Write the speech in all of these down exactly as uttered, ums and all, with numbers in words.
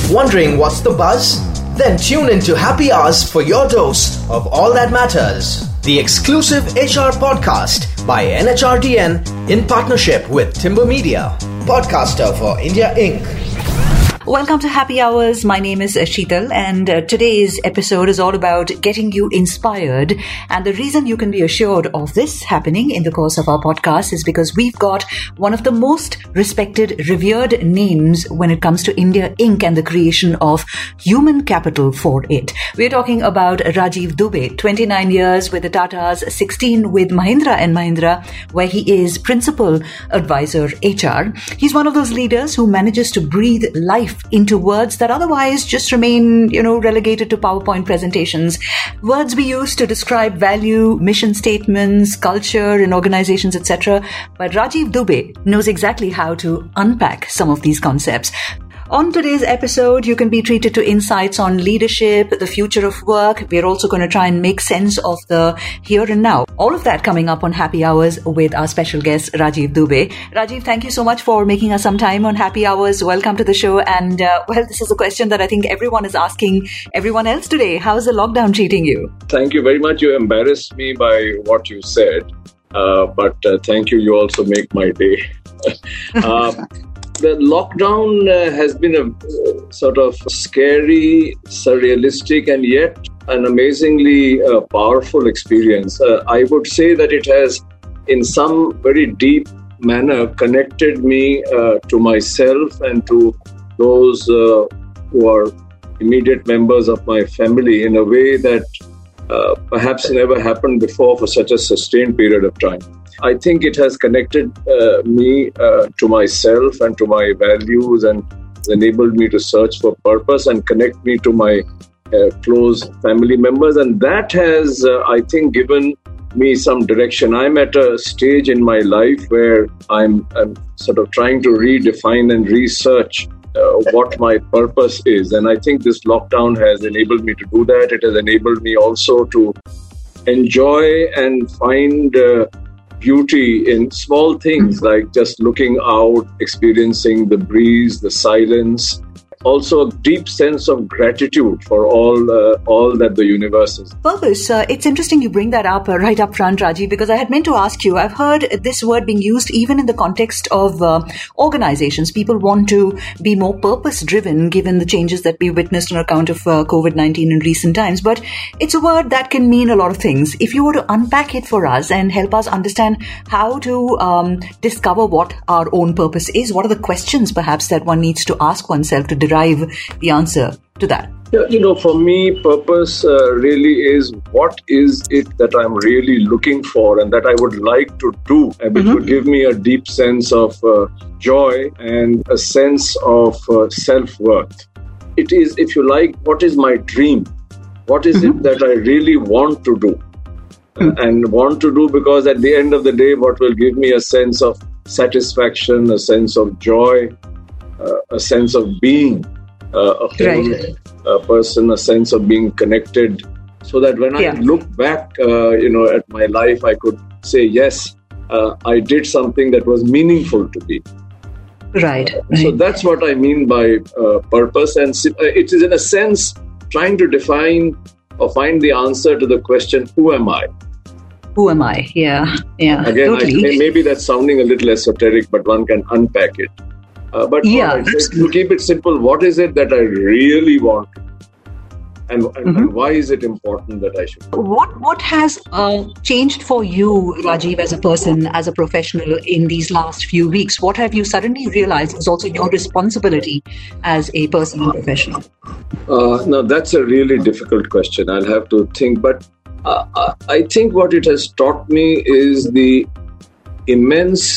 Wondering what's the buzz? Then tune into Happy Hours for your dose of all that matters. The exclusive H R podcast by N H R D N in partnership with Timber Media, podcaster for India Incorporated. Welcome to Happy Hours. My name is Sheetal, and uh, today's episode is all about getting you inspired. And the reason you can be assured of this happening in the course of our podcast is because we've got one of the most respected, revered names when it comes to India Incorporated and the creation of human capital for it. We're talking about Rajiv Dubey, twenty-nine years with the Tatas, sixteen with Mahindra and Mahindra, where he is Principal Advisor H R. He's one of those leaders who manages to breathe life into words that otherwise just remain, you know, relegated to PowerPoint presentations. Words we use to describe value, mission statements, culture in organizations, et cetera. But Rajiv Dubey knows exactly how to unpack some of these concepts. On today's episode, you can be treated to insights on leadership, the future of work. We're also going to try and make sense of the here and now. All of that coming up on Happy Hours with our special guest, Rajiv Dubey. Rajiv, thank you so much for making us some time on Happy Hours. Welcome to the show. And, uh, well, this is a question that I think everyone is asking everyone else today. How is the lockdown treating you? Thank you very much. You embarrassed me by what you said. Uh, but uh, thank you. You also make my day. uh, The lockdown uh, has been a uh, sort of scary, surrealistic, and yet an amazingly uh, powerful experience. Uh, I would say that it has, in some very deep manner, connected me uh, to myself and to those uh, who are immediate members of my family in a way that uh, perhaps never happened before for such a sustained period of time. I think it has connected uh, me uh, to myself and to my values and enabled me to search for purpose and connect me to my uh, close family members. And that has, uh, I think, given me some direction. I'm at a stage in my life where I'm, I'm sort of trying to redefine and research uh, what my purpose is. And I think this lockdown has enabled me to do that. It has enabled me also to enjoy and find uh, beauty in small things like just looking out, experiencing the breeze, the silence. Also a deep sense of gratitude for all uh, all that the universe is. Purpose. Uh, it's interesting you bring that up uh, right up front, Rajiv, because I had meant to ask you, I've heard this word being used even in the context of uh, organizations. People want to be more purpose-driven given the changes that we witnessed on account of uh, covid nineteen in recent times. But it's a word that can mean a lot of things. If you were to unpack it for us and help us understand how to um, discover what our own purpose is, what are the questions perhaps that one needs to ask oneself to derive the answer to that? Yeah, you know, for me, purpose uh, really is what is it that I'm really looking for and that I would like to do, and which mm-hmm. would give me a deep sense of uh, joy and a sense of uh, self-worth. It is, if you like, what is my dream? What is mm-hmm. it that I really want to do? Mm-hmm. Uh, and want to do because at the end of the day, what will give me a sense of satisfaction, a sense of joy, Uh, a sense of being uh, a whole right. uh, person, a sense of being connected, so that when yeah. I look back, uh, you know, at my life, I could say, yes, uh, I did something that was meaningful to me. Right. Uh, right. So that's what I mean by uh, purpose. And it is in a sense trying to define or find the answer to the question, who am I? Who am I? Yeah. Yeah. Again, totally. I, maybe that's sounding a little esoteric, but one can unpack it. Uh, but yeah, right, to keep it simple, what is it that I really want? And, and, mm-hmm. and why is it important that I should? What what has uh, changed for you, Rajiv, as a person, as a professional in these last few weeks? What have you suddenly realized is also your responsibility as a person and professional? Uh, now, that's a really difficult question. I'll have to think. But uh, I think what it has taught me is the immense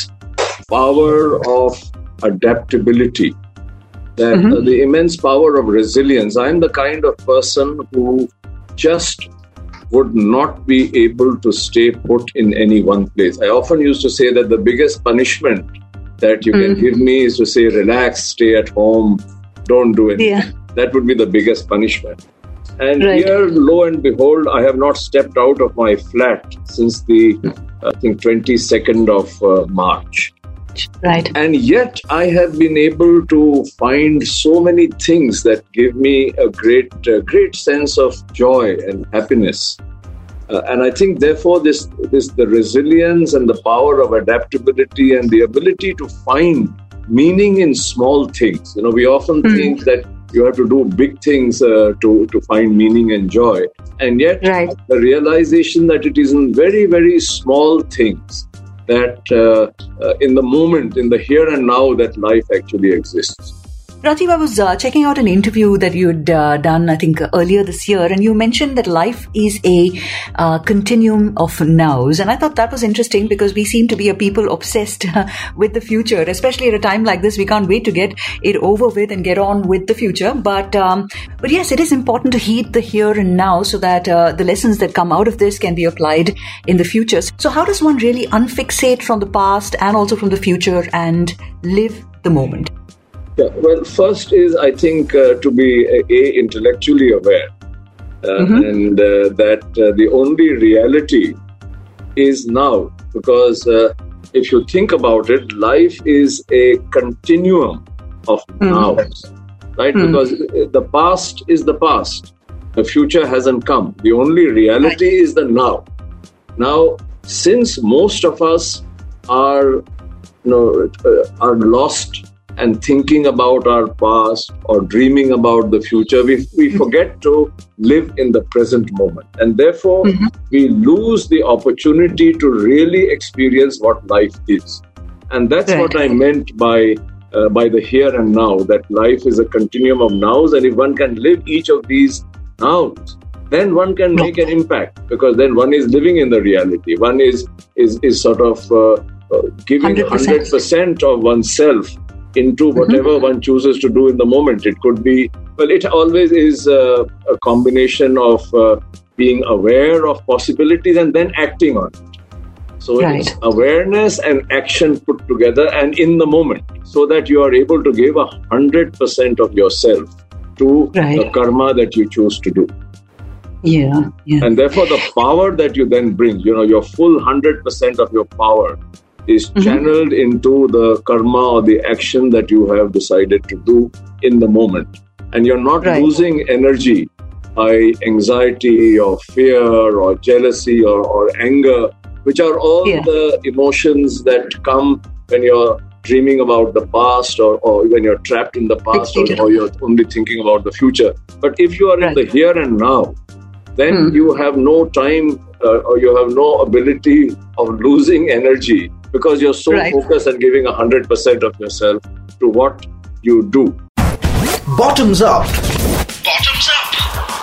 power of adaptability, that mm-hmm. uh, the immense power of resilience. I'm the kind of person who just would not be able to stay put in any one place. I often used to say that the biggest punishment that you mm-hmm. can give me is to say, relax, stay at home, don't do anything. Yeah. That would be the biggest punishment. And right. here, lo and behold, I have not stepped out of my flat since the, I think, twenty-second of uh, March. Right. And yet I have been able to find so many things that give me a great, uh, great sense of joy and happiness. Uh, and I think, therefore, this, this the resilience and the power of adaptability and the ability to find meaning in small things. You know, we often mm. think that you have to do big things uh, to, to find meaning and joy. And yet, right. the realization that it is in very, very small things that uh, uh, in the moment, in the here and now, that life actually exists. Rajiv, I was uh, checking out an interview that you had uh, done, I think, earlier this year, and you mentioned that life is a uh, continuum of nows. And I thought that was interesting because we seem to be a people obsessed with the future, especially at a time like this. We can't wait to get it over with and get on with the future. But um, but yes, it is important to heed the here and now so that uh, the lessons that come out of this can be applied in the future. So how does one really unfixate from the past and also from the future and live the moment? Yeah, well, first is, I think, uh, to be a, a intellectually aware uh, mm-hmm. and uh, that uh, the only reality is now. Because uh, if you think about it, life is a continuum of mm-hmm. nows, right? Mm-hmm. Because the past is the past. The future hasn't come. The only reality right. is the now. Now, since most of us are, you know, uh, are lost and thinking about our past or dreaming about the future, we, we mm-hmm. forget to live in the present moment. And therefore, mm-hmm. we lose the opportunity to really experience what life is. And that's right. what I meant by uh, by the here and now, that life is a continuum of nows. And if one can live each of these nows, then one can make an impact, because then one is living in the reality. One is, is, is sort of uh, uh, giving one hundred percent of oneself into whatever mm-hmm. one chooses to do in the moment. It could be, well, it always is uh, a combination of uh, being aware of possibilities and then acting on it. So right. it's awareness and action put together and in the moment, so that you are able to give a hundred percent of yourself to right. the karma that you choose to do. Yeah, yeah. And therefore the power that you then bring, you know, your full one hundred percent of your power is channeled mm-hmm. into the karma or the action that you have decided to do in the moment. And you're not right. losing energy by anxiety or fear or jealousy or, or anger, which are all yeah. the emotions that come when you're dreaming about the past or, or when you're trapped in the past or, or you're only thinking about the future. But if you are right. in the here and now, then mm. you have no time uh, or you have no ability of losing energy, because you're so right. focused on giving one hundred percent of yourself to what you do. Bottoms up. Bottoms up.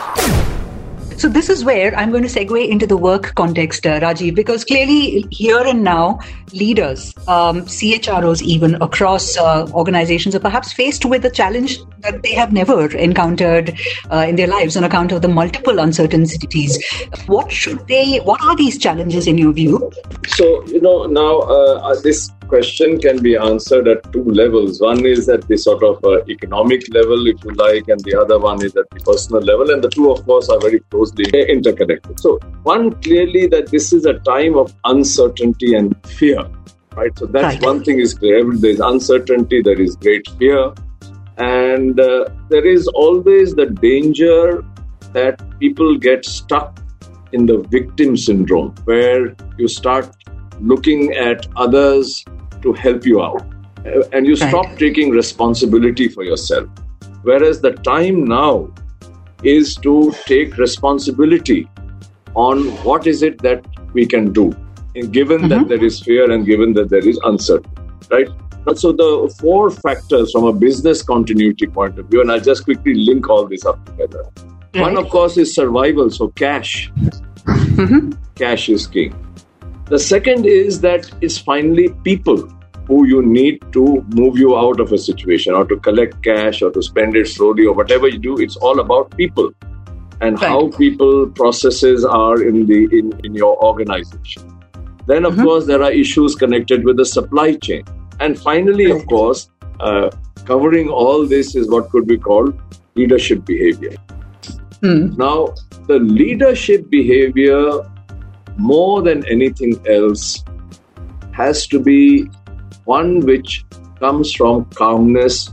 So this is where I'm going to segue into the work context, uh, Rajiv, because clearly here and now, leaders, um, C H R Os even across uh, organizations are perhaps faced with a challenge that they have never encountered uh, in their lives on account of the multiple uncertainties. What should they, what are these challenges in your view? So, you know, now uh, this question can be answered at two levels. One is at the sort of uh, economic level, if you like, and the other one is at the personal level. And the two, of course, are very closely interconnected. So one, clearly that this is a time of uncertainty and fear, right? So that's right. one thing is clear. There is uncertainty, there is great fear. And uh, there is always the danger that people get stuck in the victim syndrome, where you start looking at others to help you out, and you stop right. taking responsibility for yourself. Whereas the time now is to take responsibility on what is it that we can do, and given mm-hmm. that there is fear and given that there is uncertainty, right? So the four factors from a business continuity point of view, and I'll just quickly link all this up together. Right. One, of course, is survival, so cash. Mm-hmm. Cash is king. The second is that it's finally people who you need to move you out of a situation, or to collect cash or to spend it slowly or whatever you do. It's all about people and right. how people processes are in the in, in your organization. Then, of mm-hmm. course, there are issues connected with the supply chain. And finally, right. of course, uh, covering all this is what could be called leadership behavior. Mm. Now, the leadership behavior, more than anything else, has to be one which comes from calmness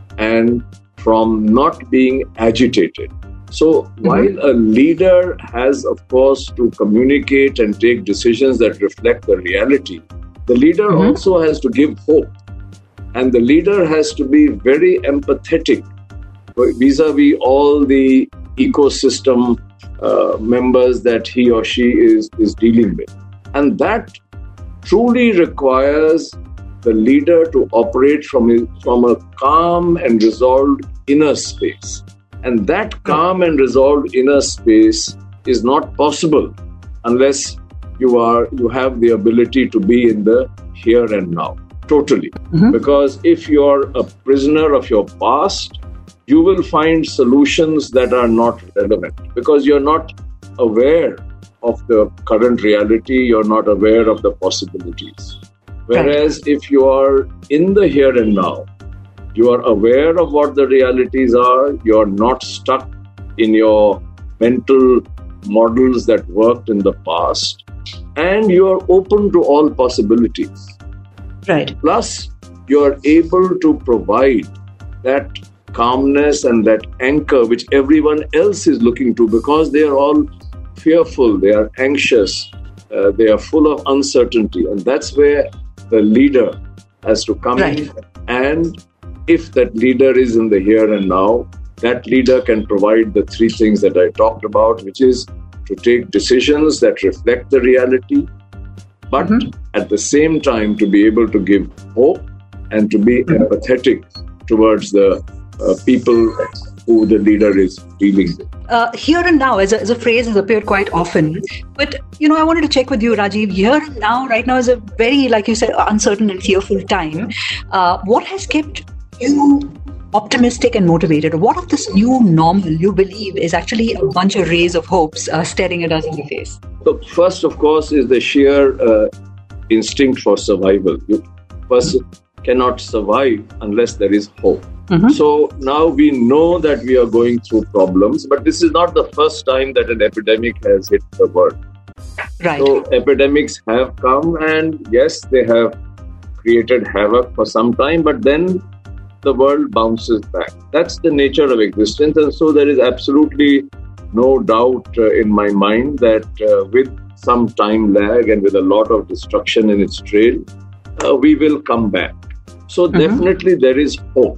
and from not being agitated. So mm-hmm. while a leader has, of course, to communicate and take decisions that reflect the reality, the leader mm-hmm. also has to give hope. And the leader has to be very empathetic vis-a-vis all the ecosystem uh, members that he or she is, is dealing with. And that truly requires the leader to operate from, his, from a calm and resolved inner space. And that calm and resolved inner space is not possible unless you are you have the ability to be in the here and now, totally. Mm-hmm. Because if you're a prisoner of your past, you will find solutions that are not relevant because you're not aware of the current reality, you're not aware of the possibilities. Whereas right. if you are in the here and now, you are aware of what the realities are, you're not stuck in your mental models that worked in the past, and you're open to all possibilities. Right. Plus, you're able to provide that calmness and that anchor which everyone else is looking to because they are all fearful, they are anxious, uh, they are full of uncertainty. And that's where the leader has to come right. in. And if that leader is in the here and now, that leader can provide the three things that I talked about, which is to take decisions that reflect the reality, but mm-hmm. at the same time to be able to give hope and to be mm-hmm. empathetic towards the uh, people who the leader is dealing with. Uh, here and now as a, as a phrase has appeared quite often. But, you know, I wanted to check with you, Rajiv. Here and now, right now is a very, like you said, uncertain and fearful time. Uh, what has kept you optimistic and motivated? What of this new normal you believe is actually a bunch of rays of hopes uh, staring at us in the face? So first, of course, is the sheer uh, instinct for survival. You person cannot survive unless there is hope. Mm-hmm. So now we know that we are going through problems, but this is not the first time that an epidemic has hit the world. Right. So epidemics have come and yes, they have created havoc for some time, but then the world bounces back. That's the nature of existence. And so there is absolutely no doubt uh, in my mind that uh, with some time lag and with a lot of destruction in its trail, uh, we will come back. So mm-hmm. definitely there is hope.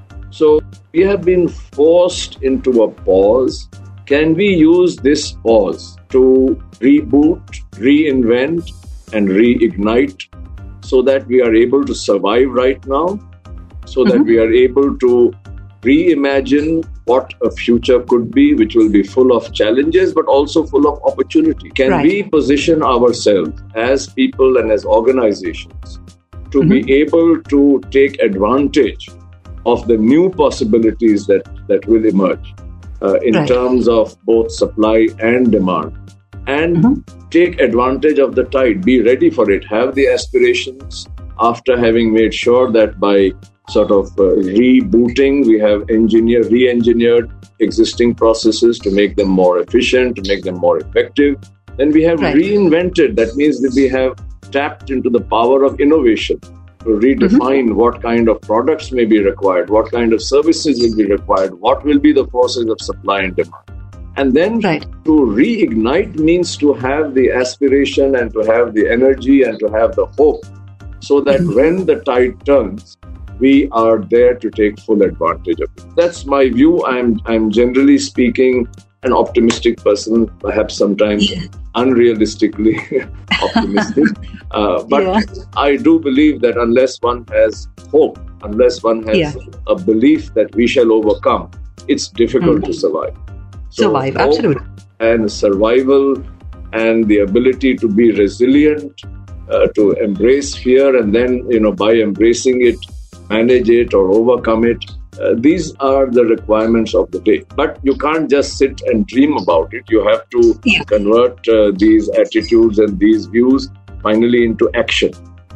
So we have been forced into a pause. Can we use this pause to reboot, reinvent, and reignite so that we are able to survive right now? So mm-hmm. that we are able to reimagine what a future could be, which will be full of challenges, but also full of opportunity. Can right. we position ourselves as people and as organizations to mm-hmm. be able to take advantage of the new possibilities that, that will emerge uh, in right. terms of both supply and demand, and mm-hmm. take advantage of the tide, be ready for it, have the aspirations after having made sure that by sort of uh, rebooting, we have engineered, re-engineered existing processes to make them more efficient, to make them more effective. Then we have right. reinvented. That means that we have tapped into the power of innovation to redefine mm-hmm. what kind of products may be required, what kind of services will be required, what will be the forces of supply and demand. And then right. to reignite means to have the aspiration and to have the energy and to have the hope so that mm-hmm. when the tide turns, we are there to take full advantage of it. That's my view. I'm I'm generally speaking an optimistic person, perhaps sometimes yeah. unrealistically optimistic. Uh, but yeah. I do believe that unless one has hope, unless one has yeah. a belief that we shall overcome, it's difficult mm. to survive. So survive, absolutely. And survival and the ability to be resilient, uh, to embrace fear, and then, you know, by embracing it, manage it or overcome it. Uh, these are the requirements of the day. But you can't just sit and dream about it. You have to yeah. convert uh, these attitudes and these views finally into action.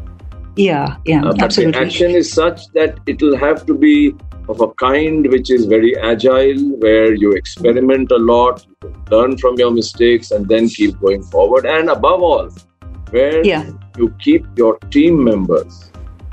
Yeah, yeah, uh, but absolutely. The action is such that it will have to be of a kind which is very agile, where you experiment a lot, learn from your mistakes, and then keep going forward. And above all, where yeah. you keep your team members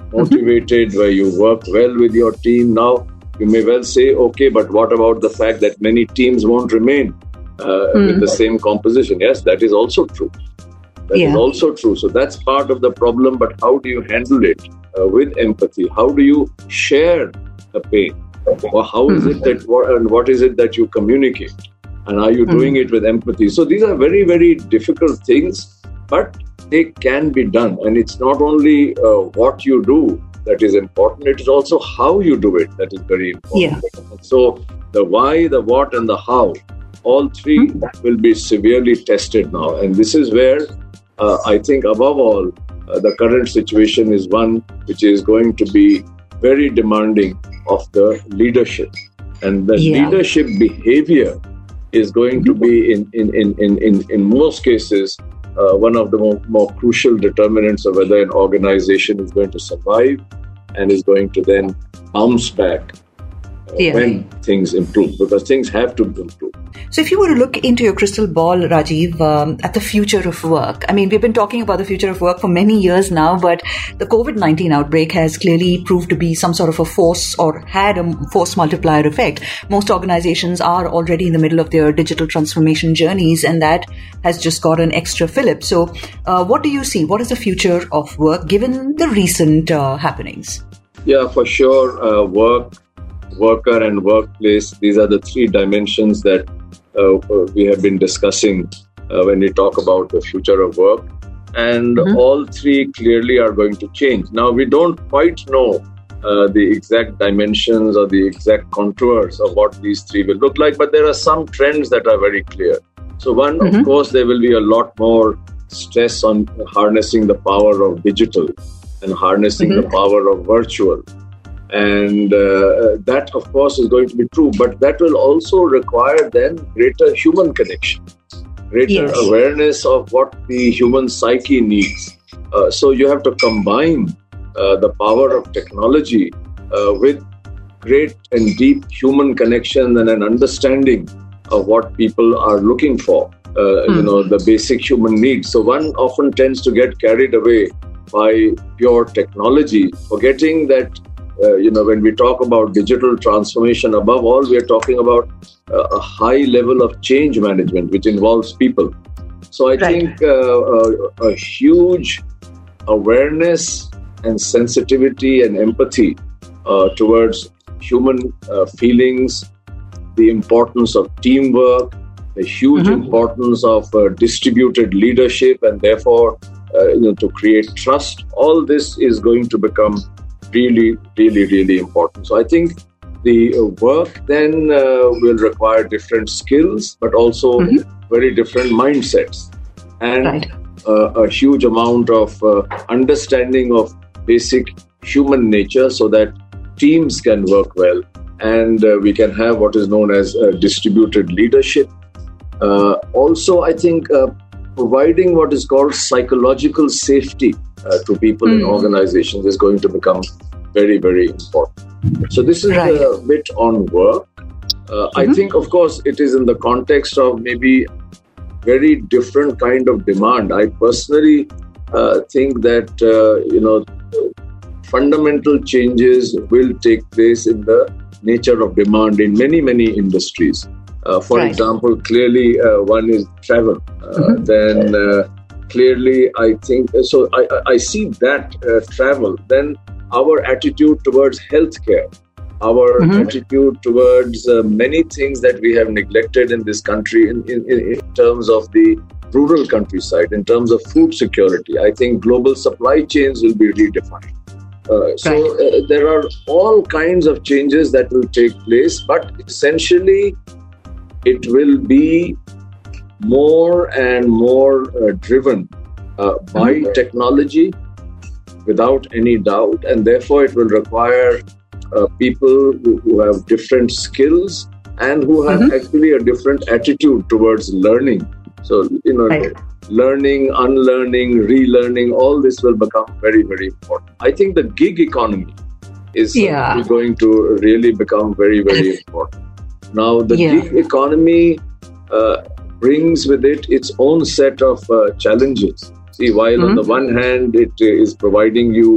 motivated, mm-hmm. where you work well with your team. Now, you may well say, okay, but what about the fact that many teams won't remain uh, mm. with the same composition? Yes, that is also true. That yeah. is also true. So that's part of the problem. But how do you handle it uh, with empathy? How do you share the pain? Or how is mm-hmm. it that, what, and what is it that you communicate? And are you mm-hmm. doing it with empathy? So these are very, very difficult things, but they can be done. And it's not only uh, what you do that is important, it is also how you do it that is very important. Yeah. So the why, the what, and the how, all three mm-hmm. will be severely tested now. And this is where uh, I think above all, uh, the current situation is one which is going to be very demanding of the leadership. And the yeah. leadership behavior is going to be, in, in, in, in, in, in most cases, uh, one of the more, more crucial determinants of whether an organization is going to survive and is going to then bounce back uh, yeah. when things improve, because things have to improve. So if you were to look into your crystal ball, Rajiv, um, at the future of work, I mean, we've been talking about the future of work for many years now, but the covid nineteen outbreak has clearly proved to be some sort of a force, or had a force multiplier effect. Most organizations are already in the middle of their digital transformation journeys, and that has just got an extra fillip. So uh, what do you see? What is the future of work given the recent uh, happenings? Yeah, for sure. Uh, work, worker and workplace, these are the three dimensions that Uh, we have been discussing uh, when we talk about the future of work, and mm-hmm. all three clearly are going to change. Now, we don't quite know uh, the exact dimensions or the exact contours of what these three will look like, but there are some trends that are very clear. So one, mm-hmm. of course, there will be a lot more stress on harnessing the power of digital and harnessing mm-hmm. the power of virtual. And uh, that, of course, is going to be true. But that will also require then greater human connection, greater yes. awareness of what the human psyche needs. Uh, so you have to combine uh, the power of technology uh, with great and deep human connection and an understanding of what people are looking for, uh, mm. you know, the basic human needs. So one often tends to get carried away by pure technology, forgetting that Uh, you know, when we talk about digital transformation, above all, we are talking about uh, a high level of change management, which involves people. So I right. think uh, a, a huge awareness and sensitivity and empathy uh, towards human uh, feelings, the importance of teamwork, the huge mm-hmm. importance of uh, distributed leadership, and therefore, uh, you know, to create trust. All this is going to become really, really, really important. So I think the work then uh, will require different skills, but also mm-hmm. very different mindsets, and right. uh, a huge amount of uh, understanding of basic human nature, so that teams can work well, and uh, we can have what is known as uh, distributed leadership. Uh, also, I think uh, providing what is called psychological safety Uh, to people mm. in organizations is going to become very, very important. So this is right. a bit on work. Uh, mm-hmm. I think, of course, it is in the context of maybe very different kind of demand. I personally uh, think that, uh, you know, fundamental changes will take place in the nature of demand in many, many industries. Uh, for right. example, clearly uh, one is travel. Uh, mm-hmm. Then uh, Clearly, I think, so I, I see that uh, travel, then our attitude towards healthcare, our mm-hmm. attitude towards uh, many things that we have neglected in this country in, in, in terms of the rural countryside, in terms of food security. I think global supply chains will be redefined. Uh, so right. uh, there are all kinds of changes that will take place, but essentially it will be more and more uh, driven uh, by mm-hmm. technology, without any doubt, and therefore it will require uh, people who, who have different skills and who have mm-hmm. actually a different attitude towards learning. So, you know, right. learning, unlearning, relearning, all this will become very, very important. I think the gig economy is yeah. going to really become very, very important. Now, the yeah. gig economy uh, brings with it its own set of uh, challenges. See, while mm-hmm. on the one hand, it uh, is providing you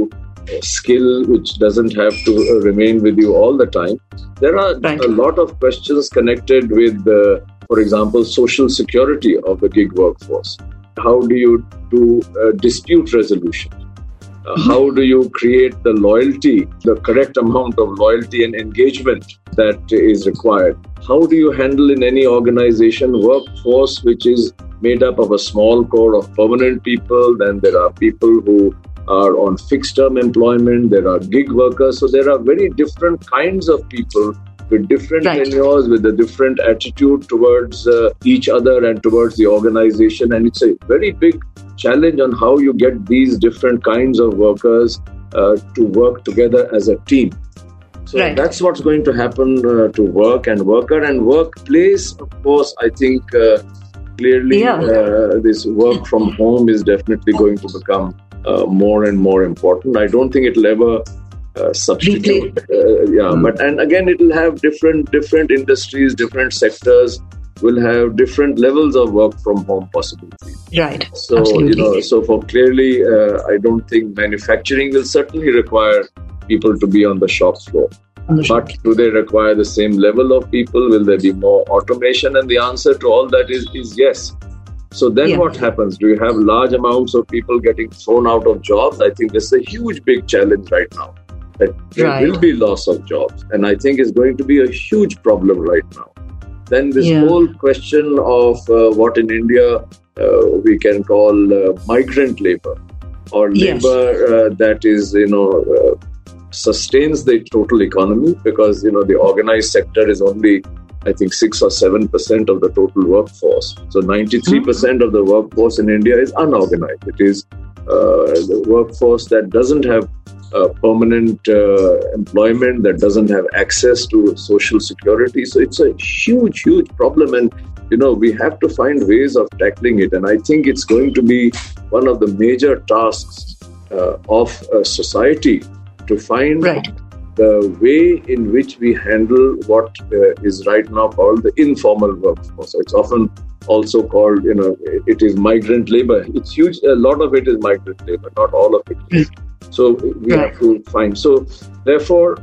skill which doesn't have to uh, remain with you all the time. There are right. a lot of questions connected with, uh, for example, social security of the gig workforce. How do you do uh, dispute resolution? Uh, mm-hmm. How do you create the loyalty, the correct amount of loyalty and engagement that is required? How do you handle in any organization workforce which is made up of a small core of permanent people? Then there are people who are on fixed term employment. There are gig workers. So there are very different kinds of people with different right. tenures, with a different attitude towards uh, each other and towards the organization. And it's a very big challenge on how you get these different kinds of workers uh, to work together as a team. So right. that's what's going to happen uh, to work and worker and workplace. Of course, I think uh, clearly yeah. uh, this work from home is definitely going to become uh, more and more important. I don't think it'll ever uh, substitute. Uh, yeah, mm. but and again, it'll have different different industries, different sectors will have different levels of work from home possibilities. Right. So Absolutely. you know, so for clearly, uh, I don't think manufacturing will certainly require people to be on the shop floor. The shop. But do they require the same level of people? Will there be more automation? And the answer to all that is, is yes. So then yeah. what happens? Do you have large amounts of people getting thrown out of jobs? I think this is a huge, big challenge right now. That there right. will be loss of jobs. And I think it's going to be a huge problem right now. Then this yeah. whole question of uh, what in India uh, we can call uh, migrant labor or yes. labor uh, that is, you know, uh, sustains the total economy, because, you know, the organized sector is only, I think, six or seven percent of the total workforce. So ninety-three percent mm-hmm. of the workforce in India is unorganized. It is uh, the workforce that doesn't have Uh, permanent uh, employment, that doesn't have access to social security. So it's a huge, huge problem. And, you know, we have to find ways of tackling it. And I think it's going to be one of the major tasks uh, of uh, society to find right. the way in which we handle what uh, is right now called the informal workforce. It's often also called, you know, it is migrant labor. It's huge. A lot of it is migrant labor, not all of it is. So we have to find. So therefore,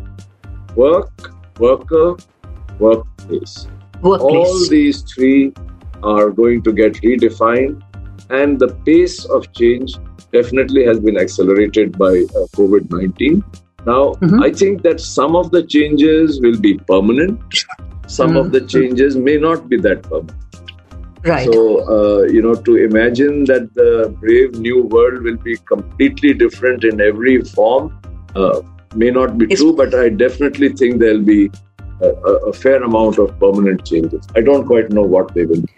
work, worker, workplace. Workplace. All these three are going to get redefined, and the pace of change definitely has been accelerated by uh, covid nineteen. Now, mm-hmm. I think that some of the changes will be permanent. Some mm-hmm. of the changes may not be that permanent. Right. So, uh, you know, to imagine that the brave new world will be completely different in every form uh, may not be it's, true, but I definitely think there'll be a, a fair amount of permanent changes. I don't quite know what they will be.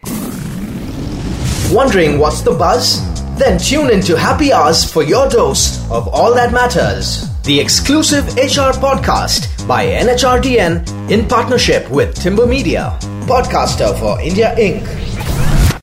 Wondering what's the buzz? Then tune into Happy Hours for your dose of all that matters. The exclusive H R podcast by N H R D N in partnership with Timber Media, podcaster for India Incorporated.